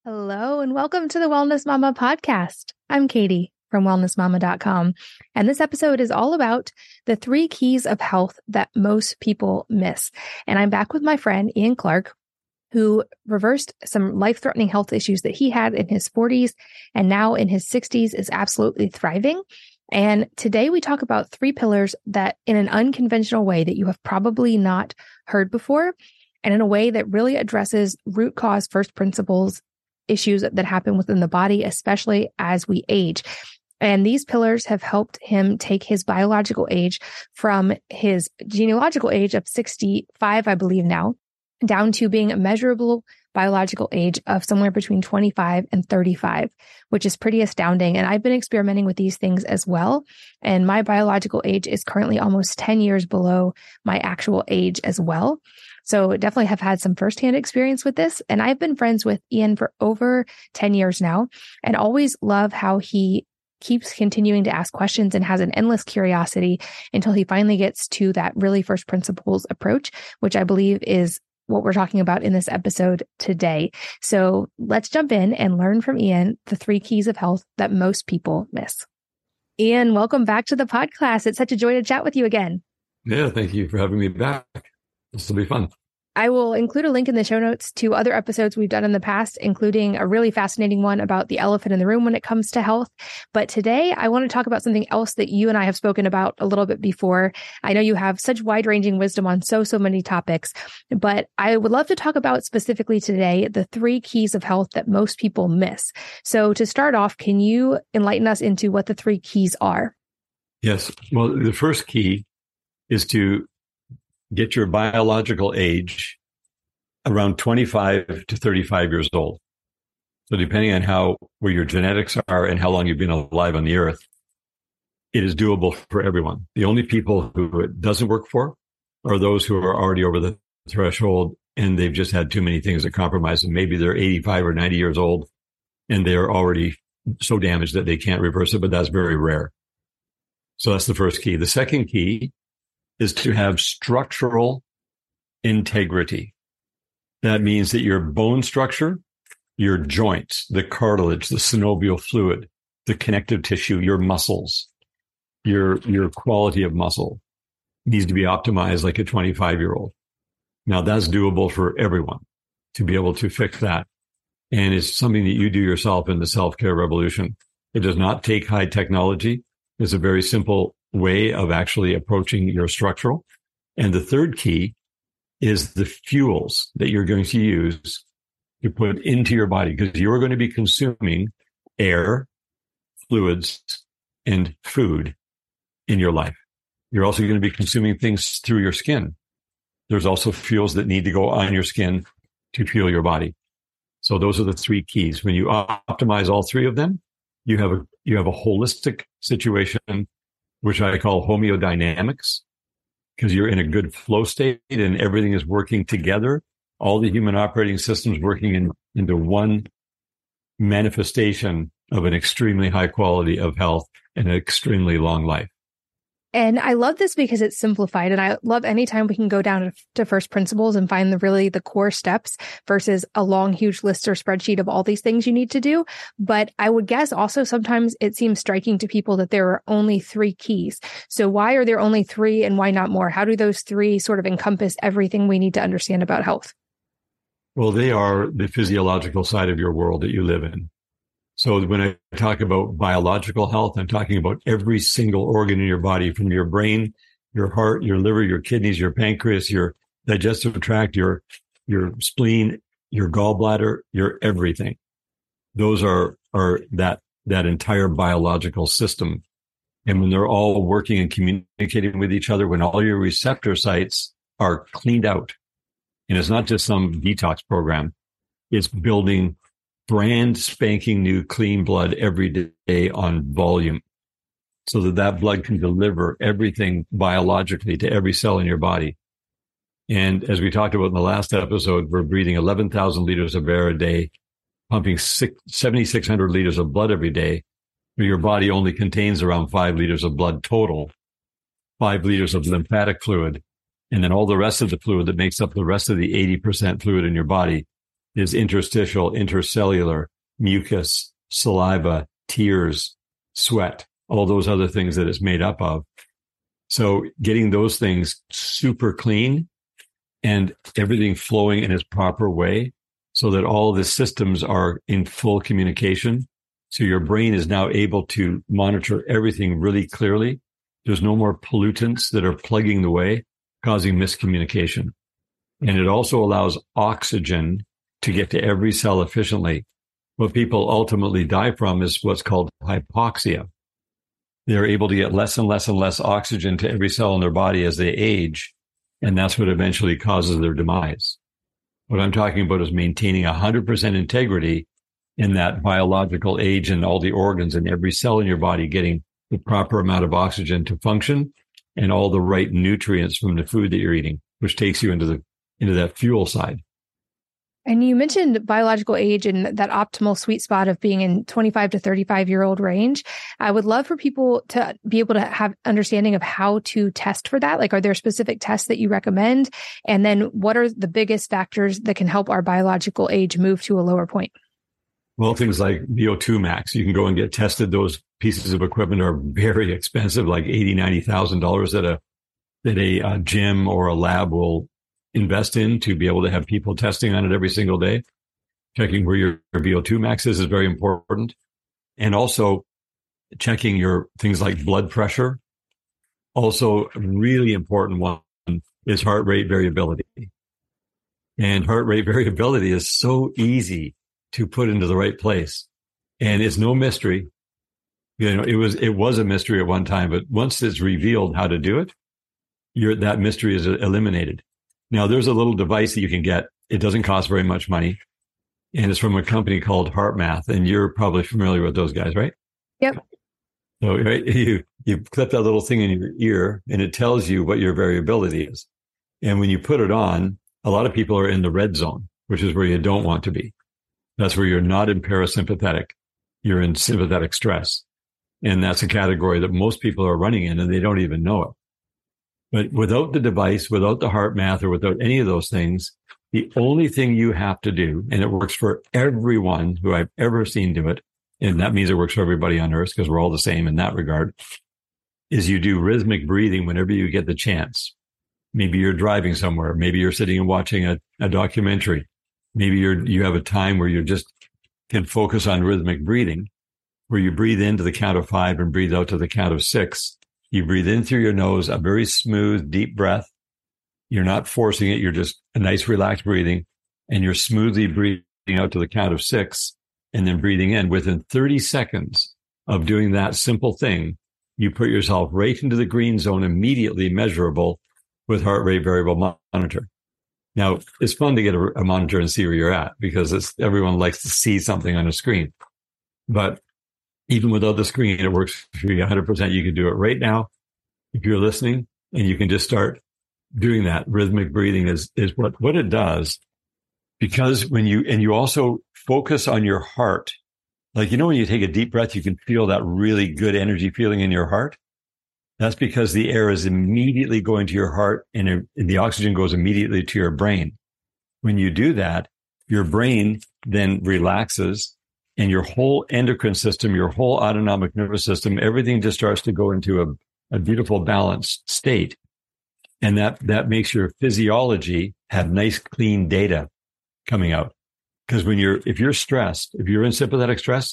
Hello and welcome to the Wellness Mama podcast. I'm Katie from wellnessmama.com, and this episode is all about the 3 keys of health that most people miss. And I'm back with my friend Ian Clark, who reversed some life-threatening health issues that he had in his 40s and now in his 60s is absolutely thriving. And today we talk about 3 pillars that in an unconventional way that you have probably not heard before, and in a way that really addresses root cause first principles issues that happen within the body, especially as we age. And these pillars have helped him take his biological age from his genealogical age of 65, I believe now, down to being a measurable biological age of somewhere between 25 and 35, which is pretty astounding. And I've been experimenting with these things as well. And my biological age is currently almost 10 years below my actual age as well. So definitely have had some firsthand experience with this. And I've been friends with Ian for over 10 years now and always love how he keeps continuing to ask questions and has an endless curiosity until he finally gets to that really first principles approach, which I believe is what we're talking about in this episode today. So let's jump in and learn from Ian the 3 keys of health that most people miss. Ian, welcome back to the podcast. It's such a joy to chat with you again. Yeah, thank you for having me back. This will be fun. I will include a link in the show notes to other episodes we've done in the past, including a really fascinating one about the elephant in the room when it comes to health. But today I want to talk about something else that you and I have spoken about a little bit before. I know you have such wide-ranging wisdom on so many topics, but I would love to talk about specifically today the 3 keys of health that most people miss. So to start off, can you enlighten us into what the 3 keys are? Yes. Well, the first key is to get your biological age around 25 to 35 years old. So depending on where your genetics are and how long you've been alive on the earth, it is doable for everyone. The only people who it doesn't work for are those who are already over the threshold and they've just had too many things that compromise them. Maybe they're 85 or 90 years old and they're already so damaged that they can't reverse it, but that's very rare. So that's the first key. The second key is to have structural integrity. That means that your bone structure, your joints, the cartilage, the synovial fluid, the connective tissue, your muscles, your quality of muscle needs to be optimized like a 25-year-old. Now that's doable for everyone to be able to fix that. And it's something that you do yourself in the self-care revolution. It does not take high technology. It's a very simple way of actually approaching your structural. And the third key is the fuels that you're going to use to put into your body, because you're going to be consuming air, fluids, and food in your life. You're also going to be consuming things through your skin. There's also fuels that need to go on your skin to fuel your body. So those are the 3 keys. When you optimize all 3 of them, you have a holistic situation, which I call homeodynamics, because you're in a good flow state and everything is working together. All the human operating systems working into one manifestation of an extremely high quality of health and an extremely long life. And I love this because it's simplified. And I love anytime we can go down to first principles and find the core steps versus a long, huge list or spreadsheet of all these things you need to do. But I would guess also sometimes it seems striking to people that there are only 3 keys. So why are there only 3 and why not more? How do those 3 sort of encompass everything we need to understand about health? Well, they are the physiological side of your world that you live in. So when I talk about biological health, I'm talking about every single organ in your body, from your brain, your heart, your liver, your kidneys, your pancreas, your digestive tract, your spleen, your gallbladder, your everything. Those are that entire biological system. And when they're all working and communicating with each other, when all your receptor sites are cleaned out, and it's not just some detox program, it's building brand spanking new clean blood every day on volume, so that blood can deliver everything biologically to every cell in your body. And as we talked about in the last episode, we're breathing 11,000 liters of air a day, pumping 7,600 liters of blood every day. Your body only contains around 5 liters of blood total, 5 liters of lymphatic fluid, and then all the rest of the fluid that makes up the rest of the 80% fluid in your body is interstitial, intercellular, mucus, saliva, tears, sweat, all those other things that it's made up of. So getting those things super clean and everything flowing in its proper way so that all the systems are in full communication. So your brain is now able to monitor everything really clearly. There's no more pollutants that are plugging the way, causing miscommunication. And it also allows oxygen to get to every cell efficiently. What people ultimately die from is what's called hypoxia. They're able to get less and less and less oxygen to every cell in their body as they age. And that's what eventually causes their demise. What I'm talking about is maintaining 100% integrity in that biological age and all the organs and every cell in your body getting the proper amount of oxygen to function and all the right nutrients from the food that you're eating, which takes you into that fuel side. And you mentioned biological age and that optimal sweet spot of being in 25 to 35-year-old range. I would love for people to be able to have understanding of how to test for that. Like, are there specific tests that you recommend? And then what are the biggest factors that can help our biological age move to a lower point? Well, things like VO2 max, you can go and get tested. Those pieces of equipment are very expensive, like $80,000, $90,000 that a gym or a lab will invest in to be able to have people testing on it every single day. Checking where your VO2 max is very important. And also checking your things like blood pressure. Also, a really important one is heart rate variability. And heart rate variability is so easy to put into the right place. And it's no mystery. You know, it was a mystery at one time, but once it's revealed how to do it, that mystery is eliminated. Now, there's a little device that you can get. It doesn't cost very much money. And it's from a company called HeartMath. And you're probably familiar with those guys, right? Yep. So right, you clip that little thing in your ear and it tells you what your variability is. And when you put it on, a lot of people are in the red zone, which is where you don't want to be. That's where you're not in parasympathetic. You're in sympathetic stress. And that's a category that most people are running in and they don't even know it. But without the device, without the HeartMath, or without any of those things, the only thing you have to do, and it works for everyone who I've ever seen do it, and that means it works for everybody on earth because we're all the same in that regard, is you do rhythmic breathing whenever you get the chance. Maybe you're driving somewhere. Maybe you're sitting and watching a documentary. Maybe you have a time where you just can focus on rhythmic breathing, where you breathe into the count of 5 and breathe out to the count of 6. You breathe in through your nose, a very smooth, deep breath. You're not forcing it. You're just a nice, relaxed breathing, and you're smoothly breathing out to the count of 6 and then breathing in. Within 30 seconds of doing that simple thing, you put yourself right into the green zone, immediately measurable with heart rate variable monitor. Now, it's fun to get a monitor and see where you're at because everyone likes to see something on a screen. But even without the screen, it works for you 100%. You can do it right now if you're listening, and you can just start doing that. Rhythmic breathing is what it does, because when you also focus on your heart, like, when you take a deep breath, you can feel that really good energy feeling in your heart. That's because the air is immediately going to your heart and the oxygen goes immediately to your brain. When you do that, your brain then relaxes and your whole endocrine system, your whole autonomic nervous system, everything just starts to go into a beautiful balanced state. And that makes your physiology have nice, clean data coming out. Because if you're stressed, if you're in sympathetic stress,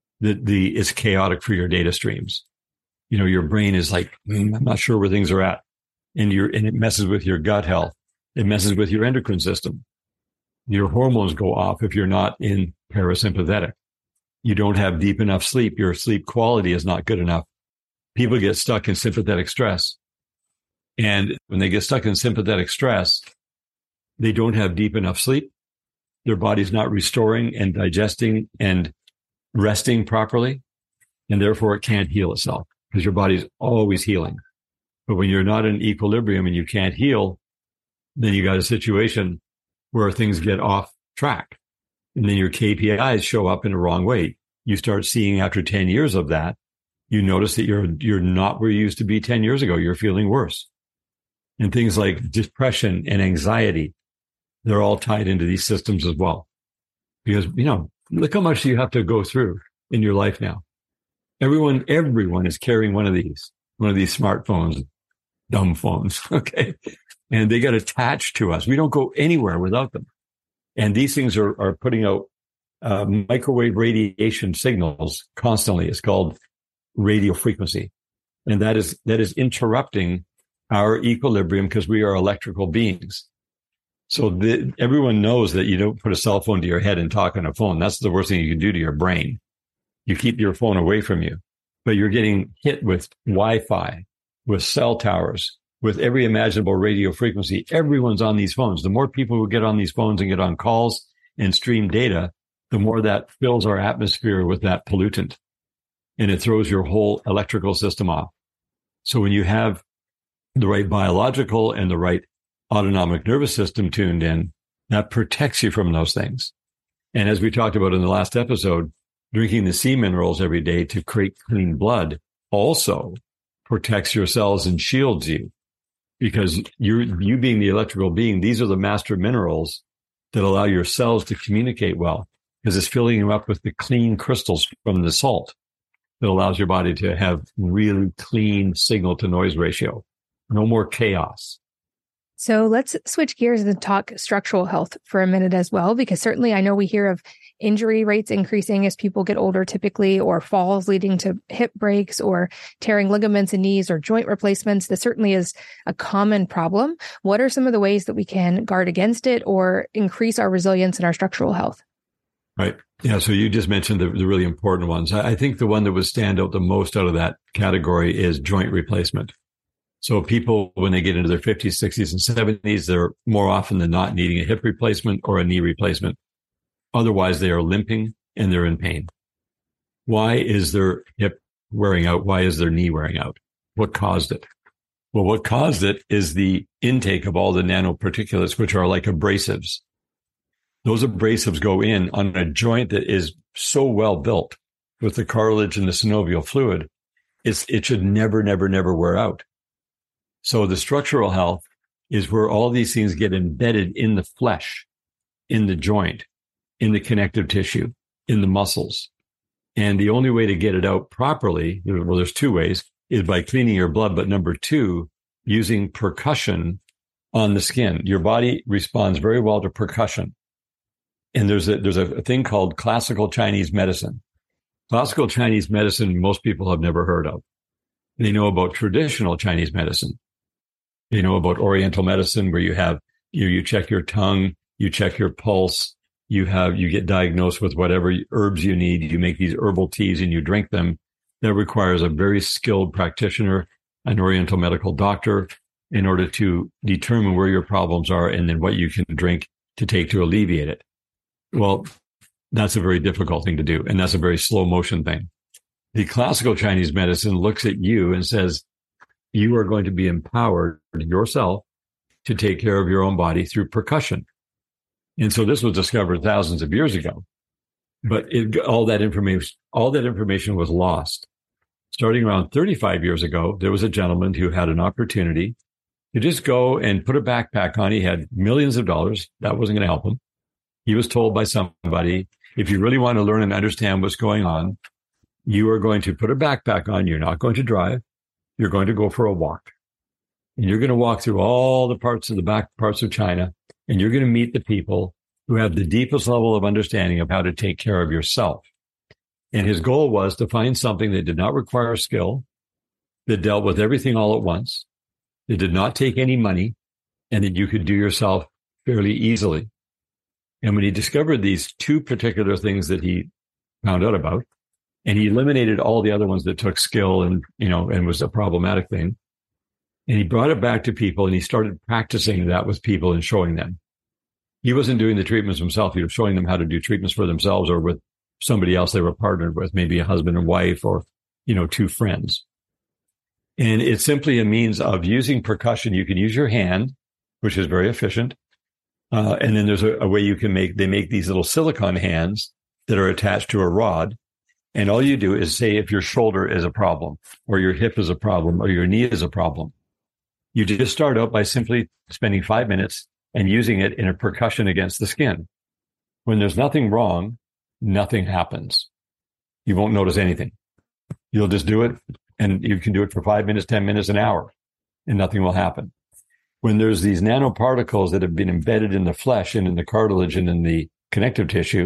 it's chaotic for your data streams. Your brain is like, I'm not sure where things are at. And it messes with your gut health. It messes with your endocrine system. Your hormones go off if you're not in parasympathetic. You don't have deep enough sleep. Your sleep quality is not good enough. People get stuck in sympathetic stress. And when they get stuck in sympathetic stress, they don't have deep enough sleep. Their body's not restoring and digesting and resting properly. And therefore it can't heal itself because your body's always healing. But when you're not in equilibrium and you can't heal, then you got a situation where things get off track. And then your KPIs show up in the wrong way. You start seeing after 10 years of that, you notice that you're not where you used to be 10 years ago. You're feeling worse. And things like depression and anxiety, they're all tied into these systems as well. because, look how much you have to go through in your life now. Everyone is carrying one of these smartphones, dumb phones. Okay. And they get attached to us. We don't go anywhere without them. And these things are putting out microwave radiation signals constantly. It's called radio frequency. And that is interrupting our equilibrium because we are electrical beings. So everyone knows that you don't put a cell phone to your head and talk on a phone. That's the worst thing you can do to your brain. You keep your phone away from you, but you're getting hit with Wi-Fi, with cell towers, with every imaginable radio frequency. Everyone's on these phones. The more people who get on these phones and get on calls and stream data, the more that fills our atmosphere with that pollutant. And it throws your whole electrical system off. So when you have the right biological and the right autonomic nervous system tuned in, that protects you from those things. And as we talked about in the last episode, drinking the sea minerals every day to create clean blood also protects your cells and shields you, because you being the electrical being, these are the master minerals that allow your cells to communicate well, because it's filling them up with the clean crystals from the salt that allows your body to have really clean signal to noise ratio. No more chaos. So let's switch gears and talk structural health for a minute as well, because certainly I know we hear of injury rates increasing as people get older typically, or falls leading to hip breaks or tearing ligaments in knees or joint replacements. This certainly is a common problem. What are some of the ways that we can guard against it or increase our resilience in our structural health? Right. Yeah. So you just mentioned the really important ones. I think the one that would stand out the most out of that category is joint replacement. So people, when they get into their 50s, 60s, and 70s, they're more often than not needing a hip replacement or a knee replacement. Otherwise, they are limping and they're in pain. Why is their hip wearing out? Why is their knee wearing out? What caused it? Well, what caused it is the intake of all the nanoparticulates, which are like abrasives. Those abrasives go in on a joint that is so well built with the cartilage and the synovial fluid. It should never, never, never wear out. So the structural health is where all these things get embedded in the flesh, in the joint, in the connective tissue, in the muscles. And the only way to get it out properly, well, there's two ways, is by cleaning your blood. But number two, using percussion on the skin. Your body responds very well to percussion. And there's a thing called classical Chinese medicine. Classical Chinese medicine, most people have never heard of. They know about traditional Chinese medicine. They know about Oriental medicine, where you have, you check your tongue, you check your pulse, you get diagnosed with whatever herbs you need. You make these herbal teas and you drink them. That requires a very skilled practitioner, an Oriental medical doctor, in order to determine where your problems are and then what you can drink to take to alleviate it. Well, that's a very difficult thing to do. And that's a very slow motion thing. The classical Chinese medicine looks at you and says, you are going to be empowered yourself to take care of your own body through percussion. And so this was discovered thousands of years ago, but all that information was lost. Starting around 35 years ago, there was a gentleman who had an opportunity to just go and put a backpack on. He had millions of dollars. That wasn't going to help him. He was told by somebody, if you really want to learn and understand what's going on, you are going to put a backpack on. You're not going to drive. You're going to go for a walk. And you're going to walk through all the parts of China, and you're going to meet the people who have the deepest level of understanding of how to take care of yourself. And his goal was to find something that did not require skill, that dealt with everything all at once, that did not take any money, and that you could do yourself fairly easily. And when he discovered these two particular things that he found out about, and he eliminated all the other ones that took skill and was a problematic thing, and he brought it back to people and he started practicing that with people and showing them. He wasn't doing the treatments himself. He was showing them how to do treatments for themselves or with somebody else they were partnered with, maybe a husband and wife or, two friends. And it's simply a means of using percussion. You can use your hand, which is very efficient. And then there's a way you can they make these little silicone hands that are attached to a rod. And all you do is say if your shoulder is a problem or your hip is a problem or your knee is a problem. You just start out by simply spending 5 minutes and using it in a percussion against the skin. When there's nothing wrong, nothing happens. You won't notice anything. You'll just do it, and you can do it for 5 minutes, 10 minutes, an hour, and nothing will happen. When there's these nanoparticles that have been embedded in the flesh and in the cartilage and in the connective tissue,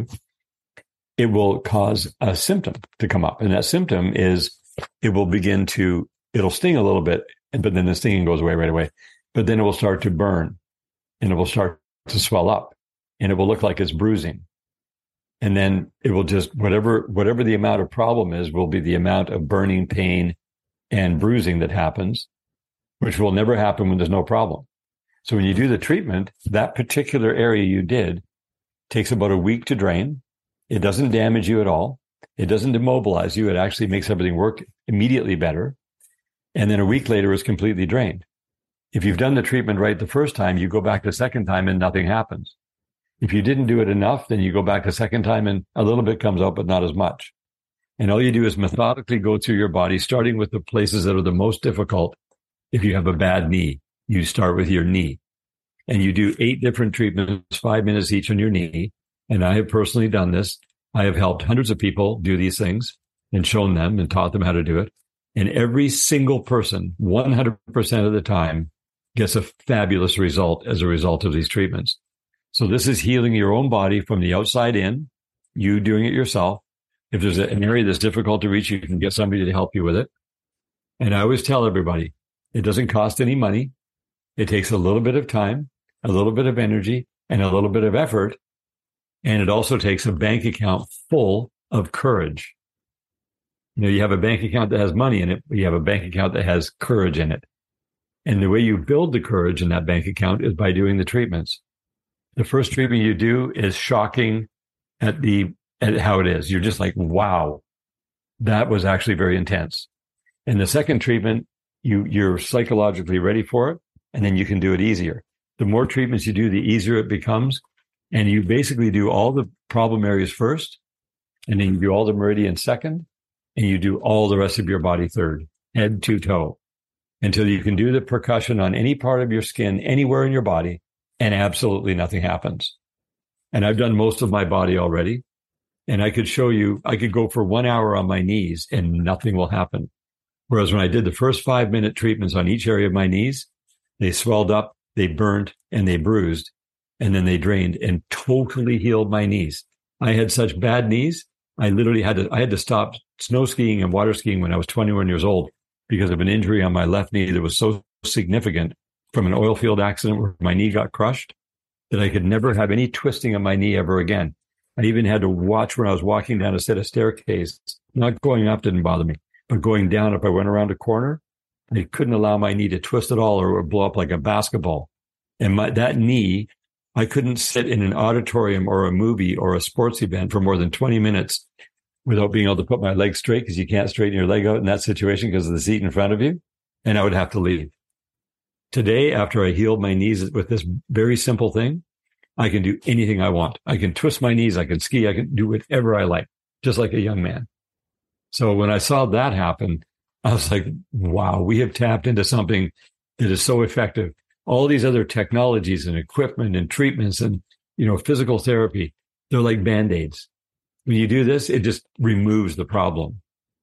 it will cause a symptom to come up. And that symptom is it'll sting a little bit, but then the stinging goes away right away. But then it will start to burn, and it will start to swell up, and it will look like it's bruising. And then it will just, whatever the amount of problem is, will be the amount of burning, pain, and bruising that happens, which will never happen when there's no problem. So when you do the treatment, that particular area you did takes about a week to drain. It doesn't damage you at all. It doesn't immobilize you. It actually makes everything work immediately better. And then a week later, it's completely drained. If you've done the treatment right the first time, you go back the second time and nothing happens. If you didn't do it enough, then you go back the second time and a little bit comes out, but not as much. And all you do is methodically go through your body, starting with the places that are the most difficult. If you have a bad knee, you start with your knee. And you do 8 different treatments, 5 minutes each on your knee. And I have personally done this. I have helped hundreds of people do these things and shown them and taught them how to do it. And every single person, 100% of the time, gets a fabulous result as a result of these treatments. So this is healing your own body from the outside in, you doing it yourself. If there's an area that's difficult to reach, you can get somebody to help you with it. And I always tell everybody, it doesn't cost any money. It takes a little bit of time, a little bit of energy, and a little bit of effort. And it also takes a bank account full of courage. You have a bank account that has money in it, but you have a bank account that has courage in it. And the way you build the courage in that bank account is by doing the treatments. The first treatment you do is shocking at how it is. You're just like, wow, that was actually very intense. And the second treatment, you're psychologically ready for it, and then you can do it easier. The more treatments you do, the easier it becomes. And you basically do all the problem areas first, and then you do all the meridians second, and you do all the rest of your body third, head to toe, until you can do the percussion on any part of your skin, anywhere in your body, and absolutely nothing happens. And I've done most of my body already. And I could show you, I could go for 1 hour on my knees and nothing will happen. Whereas when I did the first 5-minute treatments on each area of my knees, they swelled up, they burnt, and they bruised, and then they drained and totally healed my knees. I had such bad knees. I literally had to stop snow skiing and water skiing when I was 21 years old because of an injury on my left knee that was so significant from an oil field accident where my knee got crushed that I could never have any twisting of my knee ever again. I even had to watch when I was walking down a set of staircase. Not going up didn't bother me, but going down, if I went around a corner, I couldn't allow my knee to twist at all or it would blow up like a basketball. And that knee, I couldn't sit in an auditorium or a movie or a sports event for more than 20 minutes without being able to put my leg straight, because you can't straighten your leg out in that situation because of the seat in front of you. And I would have to leave. Today, after I healed my knees with this very simple thing, I can do anything I want. I can twist my knees. I can ski. I can do whatever I like, just like a young man. So when I saw that happen, I was like, wow, we have tapped into something that is so effective. All these other technologies and equipment and treatments and, physical therapy, they're like Band-Aids. When you do this, it just removes the problem.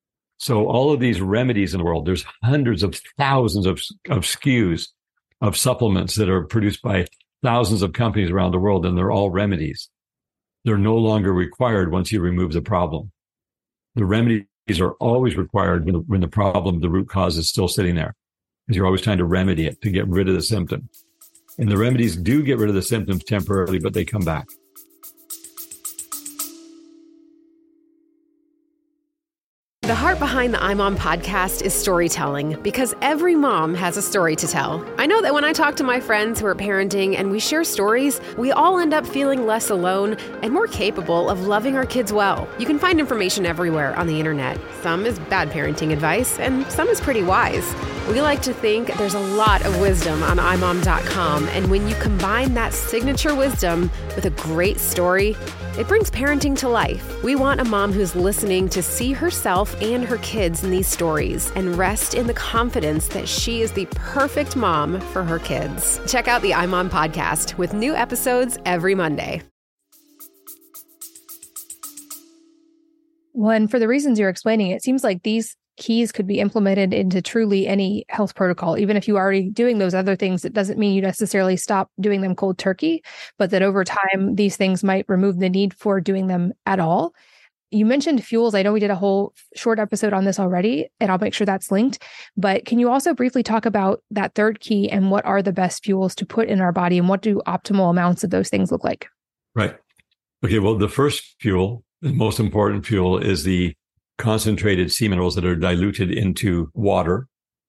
So all of these remedies in the world, there's hundreds of thousands of SKUs of supplements that are produced by thousands of companies around the world, and they're all remedies. They're no longer required once you remove the problem. The remedies are always required when the problem, the root cause, is still sitting there, because you're always trying to remedy it, to get rid of the symptom. And the remedies do get rid of the symptoms temporarily, but they come back. The heart behind the iMom podcast is storytelling, because every mom has a story to tell. I know that when I talk to my friends who are parenting and we share stories, we all end up feeling less alone and more capable of loving our kids well. You can find information everywhere on the internet. Some is bad parenting advice and some is pretty wise. We like to think there's a lot of wisdom on imom.com, and when you combine that signature wisdom with a great story, it brings parenting to life. We want a mom who's listening to see herself and her kids in these stories and rest in the confidence that she is the perfect mom for her kids. Check out the iMom podcast with new episodes every Monday. Well, and for the reasons you're explaining, it seems like these keys could be implemented into truly any health protocol. Even if you're already doing those other things, it doesn't mean you necessarily stop doing them cold turkey, but that over time, these things might remove the need for doing them at all. You mentioned fuels. I know we did a whole short episode on this already, and I'll make sure that's linked. But can you also briefly talk about that third key and what are the best fuels to put in our body and what do optimal amounts of those things look like? Right. Okay. Well, the first fuel, the most important fuel, is the concentrated sea minerals that are diluted into water.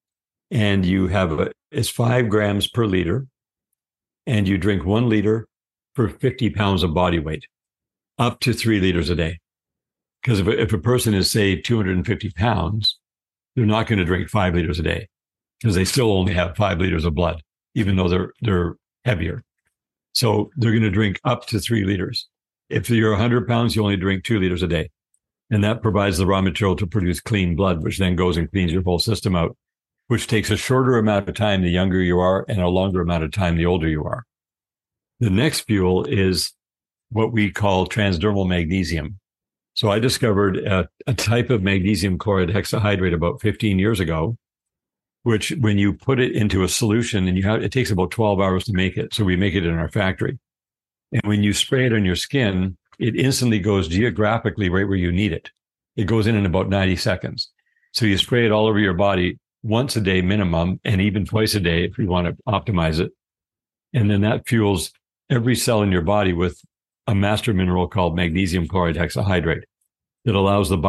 And you have it's 5 grams per liter. And you drink 1 liter for 50 pounds of body weight, up to 3 liters a day. Because if a person is, say, 250 pounds, they're not going to drink 5 liters a day because they still only have 5 liters of blood, even though they're heavier. So they're going to drink up to 3 liters. If you're 100 pounds, you only drink 2 liters a day. And that provides the raw material to produce clean blood, which then goes and cleans your whole system out, which takes a shorter amount of time the younger you are and a longer amount of time the older you are. The next fuel is what we call transdermal magnesium. So I discovered a type of magnesium chloride hexahydrate about 15 years ago, which when you put it into a solution and it takes about 12 hours to make it. So we make it in our factory. And when you spray it on your skin, it instantly goes geographically right where you need it. It goes in about 90 seconds. So you spray it all over your body once a day minimum, and even twice a day if you want to optimize it. And then that fuels every cell in your body with a master mineral called magnesium chloride hexahydrate that allows the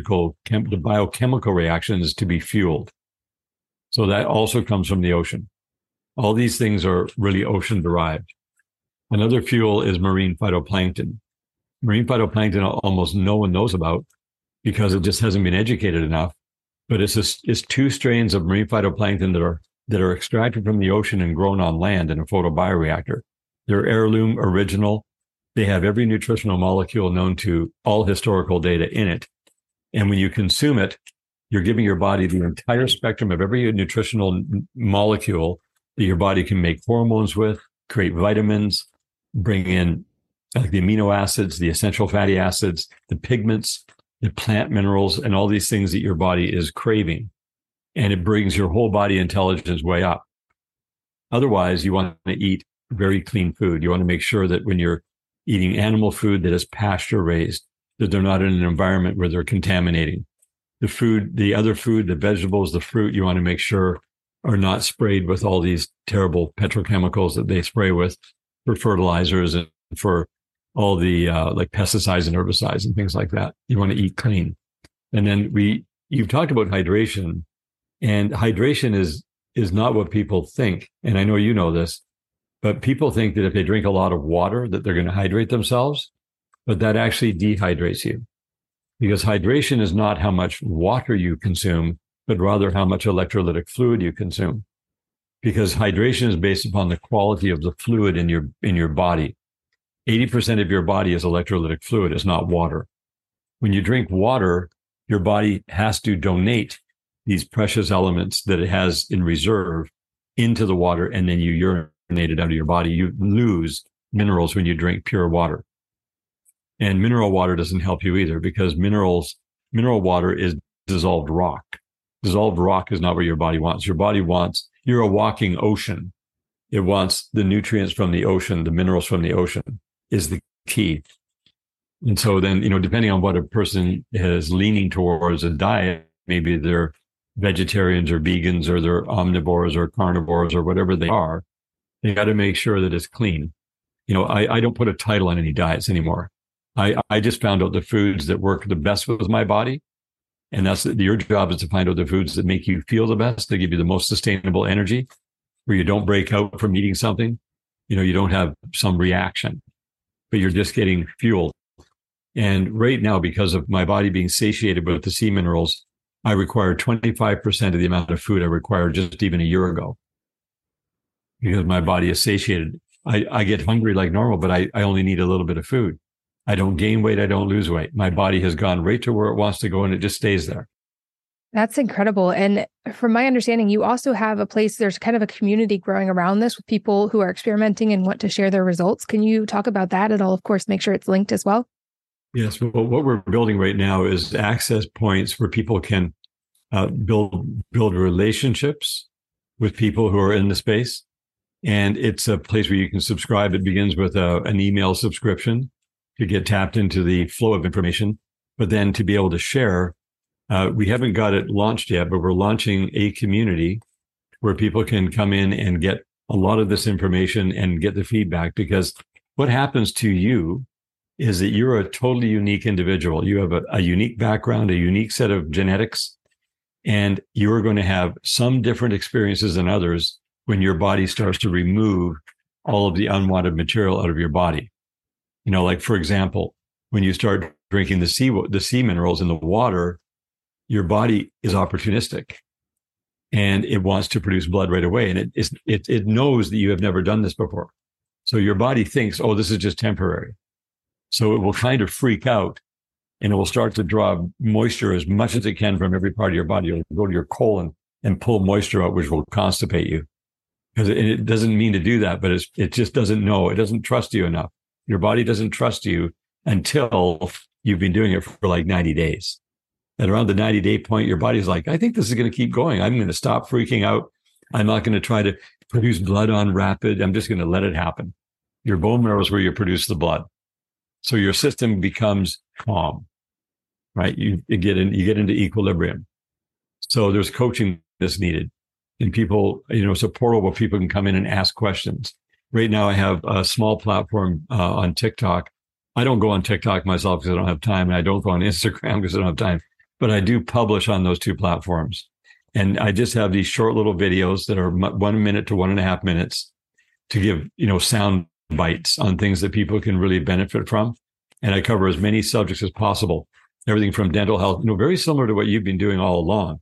biochemical reactions to be fueled. So that also comes from the ocean. All these things are really ocean derived. Another fuel is marine phytoplankton. Marine phytoplankton almost no one knows about because it just hasn't been educated enough. But it's 2 strains of marine phytoplankton that are extracted from the ocean and grown on land in a photobioreactor. They're heirloom, original. They have every nutritional molecule known to all historical data in it. And when you consume it, you're giving your body the entire spectrum of every nutritional molecule that your body can make hormones with, create vitamins, bring in like the amino acids, the essential fatty acids, the pigments, the plant minerals, and all these things that your body is craving. And it brings your whole body intelligence way up. Otherwise, you want to eat very clean food. You want to make sure that when you're eating animal food that is pasture raised, that they're not in an environment where they're contaminating. The other food, the vegetables, the fruit, you want to make sure are not sprayed with all these terrible petrochemicals that they spray with for fertilizers and for all the like pesticides and herbicides and things like that. You want to eat clean. And then you've talked about hydration, and hydration is not what people think. And I know you know this, but people think that if they drink a lot of water, that they're going to hydrate themselves, but that actually dehydrates you. Because hydration is not how much water you consume, but rather how much electrolytic fluid you consume. Because hydration is based upon the quality of the fluid in your body. 80% of your body is electrolytic fluid, it's not water. When you drink water, your body has to donate these precious elements that it has in reserve into the water, and then you urinate it out of your body. You lose minerals when you drink pure water. And mineral water doesn't help you either, because mineral water is dissolved rock. Dissolved rock is not what your body wants. You're a walking ocean. It wants the nutrients from the ocean, the minerals from the ocean is the key. And so then, depending on what a person is leaning towards a diet, maybe they're vegetarians or vegans or they're omnivores or carnivores or whatever they are, they got to make sure that it's clean. I don't put a title on any diets anymore. I just found out the foods that work the best with my body. And that's your job, is to find out the foods that make you feel the best, that give you the most sustainable energy, where you don't break out from eating something. You don't have some reaction, but you're just getting fueled. And right now, because of my body being satiated with the sea minerals, I require 25% of the amount of food I required just even a year ago, because my body is satiated. I get hungry like normal, but I only need a little bit of food. I don't gain weight. I don't lose weight. My body has gone right to where it wants to go, and it just stays there. That's incredible. And from my understanding, you also have a place, there's kind of a community growing around this with people who are experimenting and want to share their results. Can you talk about that? And I'll, of course, make sure it's linked as well. Yes. Well, what we're building right now is access points where people can build relationships with people who are in the space. And it's a place where you can subscribe. It begins with an email subscription to get tapped into the flow of information, but then to be able to share. We haven't got it launched yet, but we're launching a community where people can come in and get a lot of this information and get the feedback, because what happens to you is that you're a totally unique individual. You have a unique background, a unique set of genetics, and you're going to have some different experiences than others when your body starts to remove all of the unwanted material out of your body. You know, like, for example, when you start drinking the sea minerals in the water, your body is opportunistic and it wants to produce blood right away. And it knows that you have never done this before. So your body thinks, oh, this is just temporary. So it will kind of freak out and it will start to draw moisture as much as it can from every part of your body. It'll go to your colon and pull moisture out, which will constipate you. Because it doesn't mean to do that, but it just doesn't know. It doesn't trust you enough. Your body doesn't trust you until you've been doing it for like 90 days. And around the 90-day point, your body's like, I think this is going to keep going. I'm going to stop freaking out. I'm not going to try to produce blood on rapid. I'm just going to let it happen. Your bone marrow is where you produce the blood. So your system becomes calm, right? You get into equilibrium. So there's coaching that's needed. And people, it's a portal where people can come in and ask questions. Right now, I have a small platform on TikTok. I don't go on TikTok myself because I don't have time, and I don't go on Instagram because I don't have time. But I do publish on those two platforms. And I just have these short little videos that are 1 minute to 1.5 minutes to give, sound bites on things that people can really benefit from. And I cover as many subjects as possible, everything from dental health, very similar to what you've been doing all along.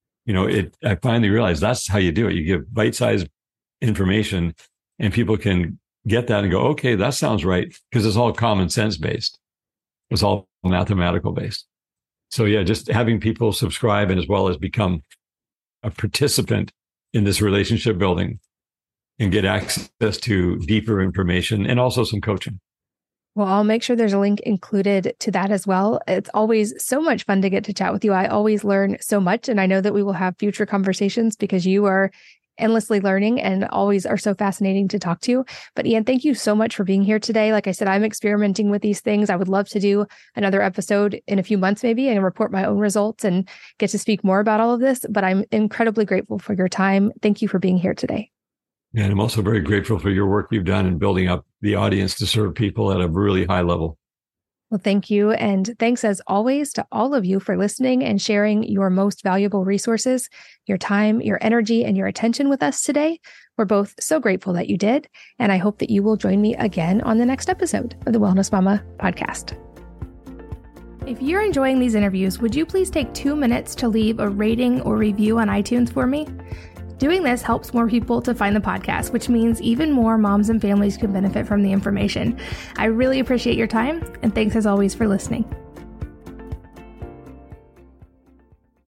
I finally realized that's how you do it. You give bite-sized information and people can get that and go, okay, that sounds right, because it's all common sense based. It's all mathematical based. So yeah, just having people subscribe and as well as become a participant in this relationship building and get access to deeper information and also some coaching. Well, I'll make sure there's a link included to that as well. It's always so much fun to get to chat with you. I always learn so much, and I know that we will have future conversations because you are endlessly learning and always are so fascinating to talk to. But Ian, thank you so much for being here today. Like I said, I'm experimenting with these things. I would love to do another episode in a few months maybe and report my own results and get to speak more about all of this. But I'm incredibly grateful for your time. Thank you for being here today. Yeah, and I'm also very grateful for your work you've done in building up the audience to serve people at a really high level. Well, thank you. And thanks as always to all of you for listening and sharing your most valuable resources, your time, your energy, and your attention with us today. We're both so grateful that you did. And I hope that you will join me again on the next episode of the Wellness Mama podcast. If you're enjoying these interviews, would you please take 2 minutes to leave a rating or review on iTunes for me? Doing this helps more people to find the podcast, which means even more moms and families can benefit from the information. I really appreciate your time, and thanks as always for listening.